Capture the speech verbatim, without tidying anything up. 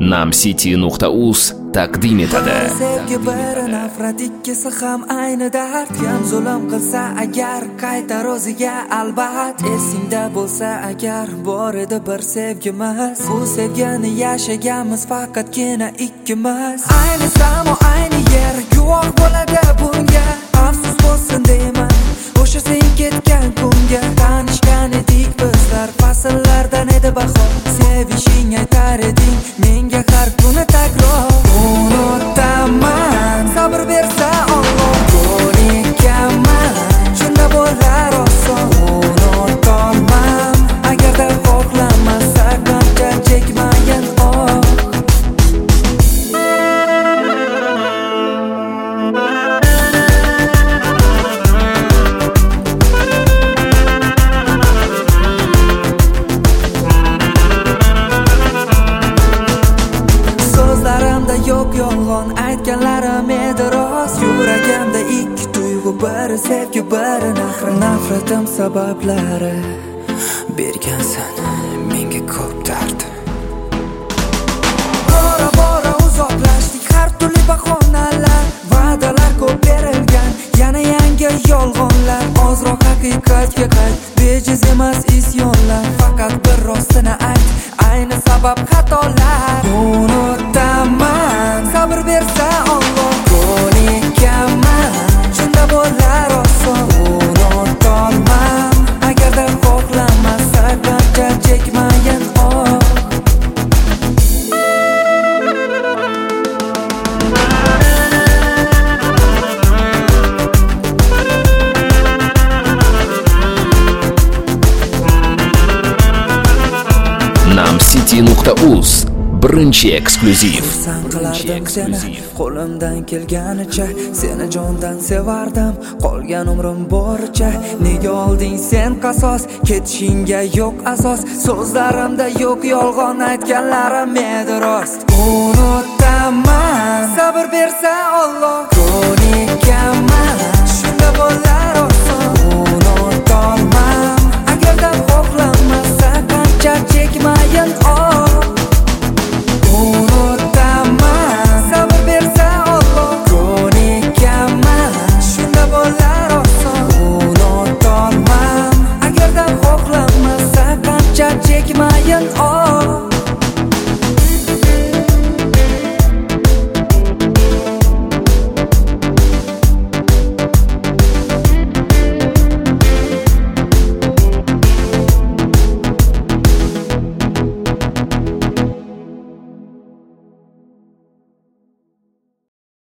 namcity nuqta uz taqdim etadi. Sevgi bir nafrat, ikkisi ham ayni dard. Kim zulm qilsa agar qaytar o'ziga albat. Esingda bo'lsa agar bor edi bir sevgimiz. Bu sevgini yashaganmiz faqatgina ikkimiz. Ayni samo ayni yer guvoh bo'ladi bunga. Afsus bo'lsin deyman o'sha sen ketgan kunga. Tanishgan edik bizlar fasllardan edi bahor. Sevishing aytar eding menga har kuni takror. Unutaman sabr bersa Alloh, ko'rikaman shunda bo'lar oson. Unutolmam agarda xohlamasa qancha chekmagan oh. So'zlarimda yo'q yolg'on, aytganlarim edi rost. Yuragimda ikki tuyg'u, biri sevgi, biri nafrat. Nafratim sabablari bergansan menga ko'p dard. Bora bora uzoqlashdik, har turli bahonalar, va'dalar ko'p berilgan, yana yangi yolg'onlar. Ozroq haqiqatga qayt, bejiz emas isyonlar. Faqat bir rostini ayt, ayni sabab xatolar. Unutaman sabr bersa Alloh, ko'nikaman shunda bo'lar oson. Unutolmam agarda xohlamasa qancha chekmagan oh. namcity nuqta uz birinchi eksklyuziv. Qilardim seni qo'limdan kelganicha, seni jondan sevardim qolgan umrim boricha. Nega olding sen qasos, ketishingga yo'q asos. So'zlarimda yo'q yolg'on, aytganlarim edi rost.